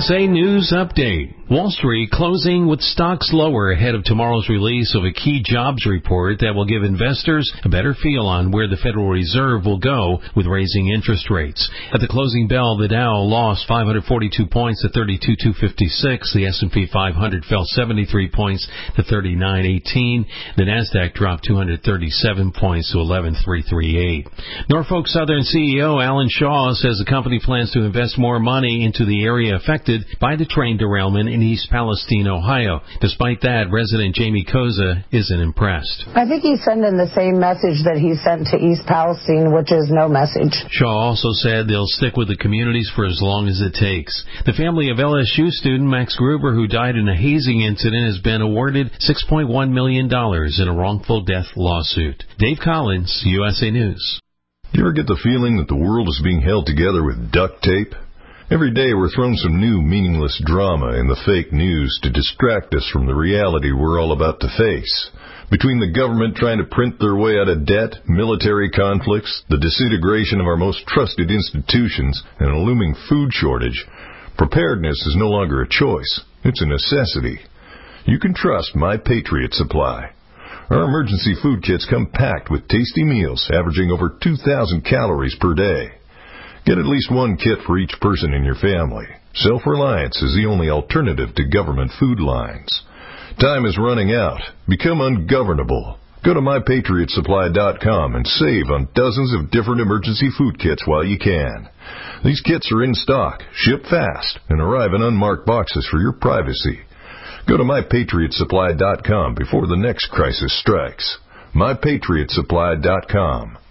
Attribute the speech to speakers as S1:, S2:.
S1: USA News Update. Wall Street closing with stocks lower ahead of tomorrow's release of a key jobs report that will give investors a better feel on where the Federal Reserve will go with raising interest rates. At the closing bell, the Dow lost 542 points to 32,256. The S&P 500 fell 73 points to 39,18. The Nasdaq dropped 237 points to 11,338. Norfolk Southern CEO Alan Shaw says the company plans to invest more money into the area affected by the train derailment in East Palestine, Ohio. Despite that, resident Jamie Koza isn't impressed.
S2: I think he's sending the same message that he sent to East Palestine, which is no message.
S1: Shaw also said they'll stick with the communities for as long as it takes. The family of LSU student Max Gruber, who died in a hazing incident, has been awarded $6.1 million in a wrongful death lawsuit. Dave Collins, USA News.
S3: You ever get the feeling that the world is being held together with duct tape? Every day we're thrown some new meaningless drama in the fake news to distract us from the reality we're all about to face. Between the government trying to print their way out of debt, military conflicts, the disintegration of our most trusted institutions, and a looming food shortage, preparedness is no longer a choice. It's a necessity. You can trust My Patriot Supply. Our emergency food kits come packed with tasty meals averaging over 2,000 calories per day. Get at least one kit for each person in your family. Self-reliance is the only alternative to government food lines. Time is running out. Become ungovernable. Go to MyPatriotSupply.com and save on dozens of different emergency food kits while you can. These kits are in stock, ship fast, and arrive in unmarked boxes for your privacy. Go to MyPatriotSupply.com before the next crisis strikes. MyPatriotSupply.com.